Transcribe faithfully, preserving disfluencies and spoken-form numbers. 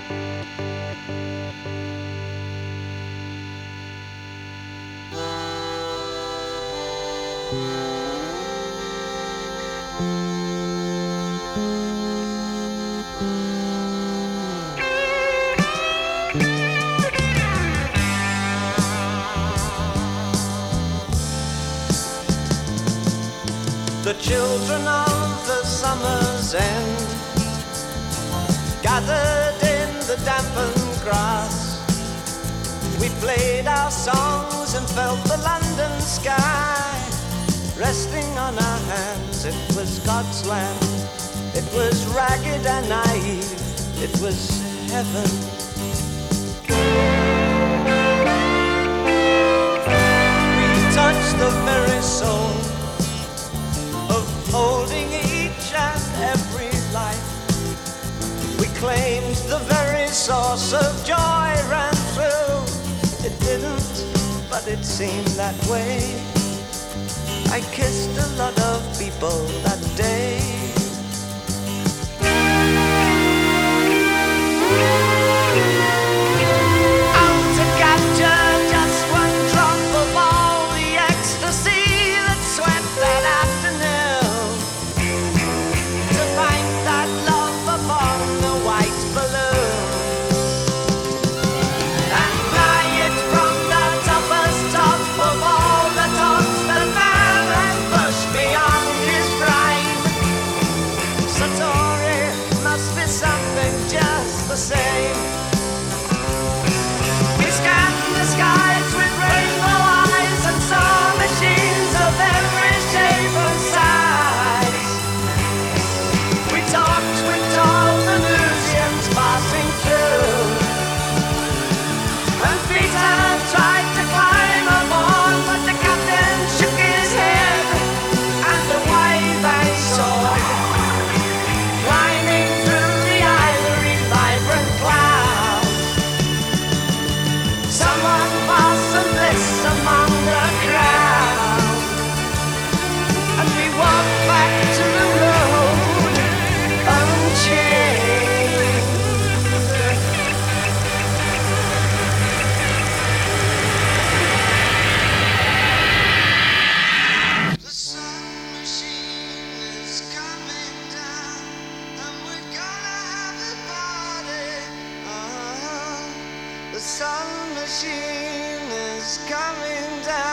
The children of the summer's end gathered in the dampened grass. We played our songs and felt the London sky resting on our hands. It was God's land. It was ragged and naive. It was heaven. We touched the very soul of holding each and every life. We claimed the very source of joy ran through. It didn't, but it seemed that way. I kissed a lot of people that day. Out to capture just one drop of all the ecstasy that swept that afternoon, to find that love upon the white balloon and fly it from the topper's top of all the tops that man had pushed beyond his prime. Satori must be something just the same. We scanned the skies with rainbow eyes and saw machines of every shape and size. We talked with all the museums passing through, and Peter tried to climb aboard, but the captain shook his head, and the wave I saw climbing through the ivory vibrant clouds. Someone fastened this among the crowd, and we walked back to the road unchanged. The sun machine is coming down, and we're gonna have a party. Uh-huh. The sun machine is coming down.